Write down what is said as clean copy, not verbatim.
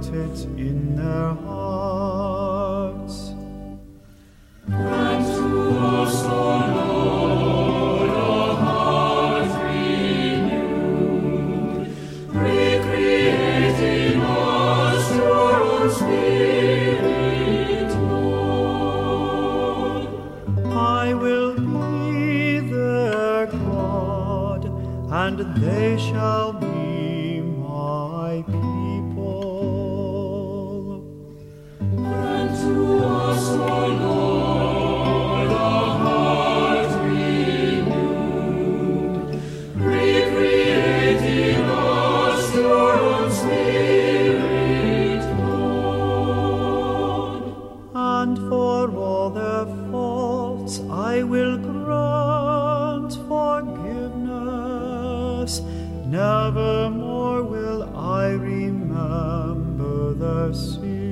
write it in their hearts. Grant to us, O Lord, a heart renewed, recreating us your own Spirit, Lord. I will be their God, and they shall be my people. Grant to us, O Lord, a heart renewed, recreating us your own Spirit, Lord. And for all their faults I will grant forgiveness. Nevermore will I remember their sin.